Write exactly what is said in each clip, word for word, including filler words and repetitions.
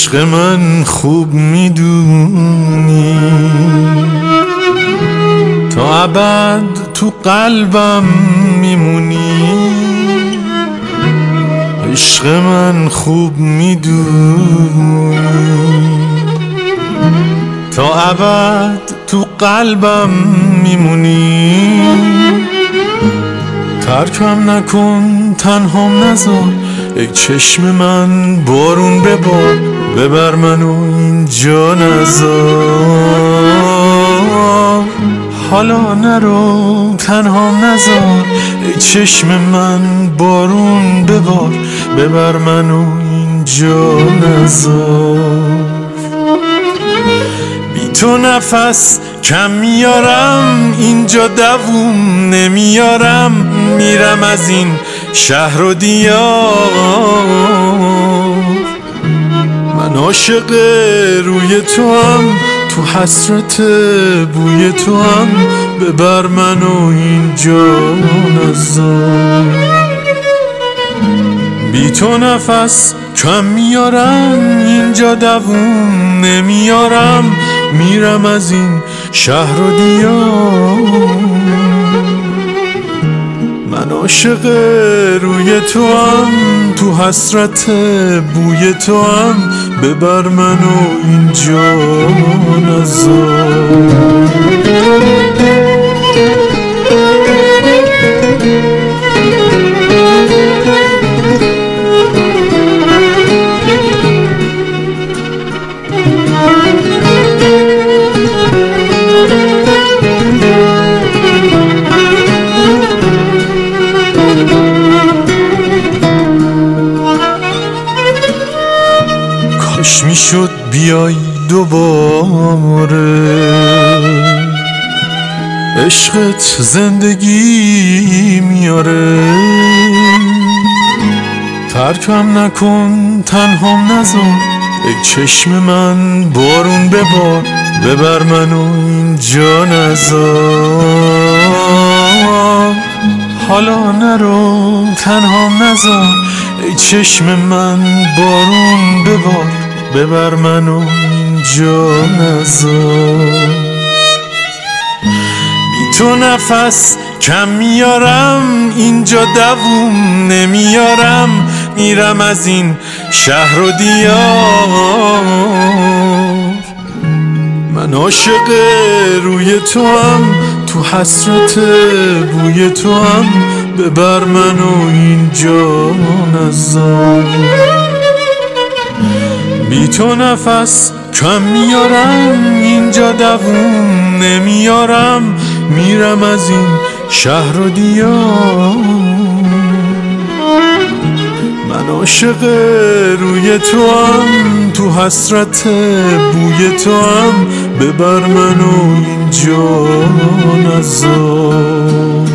عشق من خوب میدونی تا ابد تو قلبم میمونی. عشق من خوب میدونی تا ابد تو قلبم میمونی. ترکم نکن تنهام نذار ای چشم من بارون ببار، ببر منو اینجا نذار. حالا نرو تنهام نذار ای چشم من بارون ببار، ببر منو اینجا نذار. بی تو نفس کم میارم اینجا دووم نمیارم، میرم از این شهر و دیار. من عاشق روی تو هم تو حسرت بوی تو هم، ببر منو اینجا نذار. بی تو نفس کم میارم اینجا دووم نمیارم، میرم از این شهر و دیار. من عاشق روی تو هم تو حسرت بوی تو هم، ببر منو اینجا نذار. کاش میشد بیای دوباره، عشقت زندگی میاره. ترکم نکن تنهام نذار ای چشم من بارون ببار، ببر منو اینجا نذار. حالا نرو تنهام نذار ای چشم من بارون ببار، ببر منو اینجا نذار. بی تو نفس کم میارم اینجا دووم نمیارم، میرم از این شهر و دیار. من عاشق روی تو هم تو حسرت بوی تو هم، ببر منو اینجا نذار. بی تو نفس کم میارم اینجا دووم نمیارم، میرم از این شهر و دیار. من عاشق روی تو هم تو حسرت بوی تو هم، ببر منو اینجا نذار.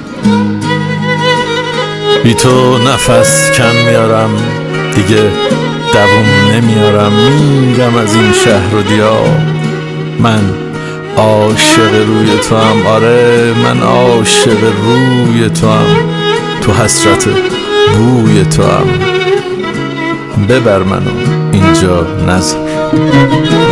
بی تو نفس کم میارم دیگه دووم نمیارم، میرم از این شهر و دیار. من عاشق روی تو هم، آره من عاشق روی تو هم تو حسرت بوی تو هم، ببر منو اینجا نذار.